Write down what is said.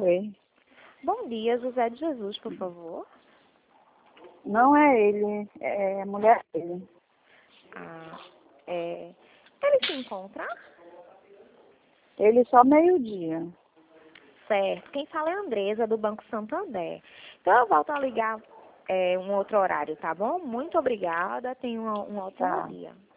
Oi. Bom dia, José de Jesus, por favor. Não é ele, é a mulher dele. Ah, ele se encontra? Ele só meio-dia. Certo. Quem fala é a Andresa, do Banco Santander. Então eu volto a ligar um outro horário, tá bom? Muito obrigada. Tenha um ótimo Tá. dia.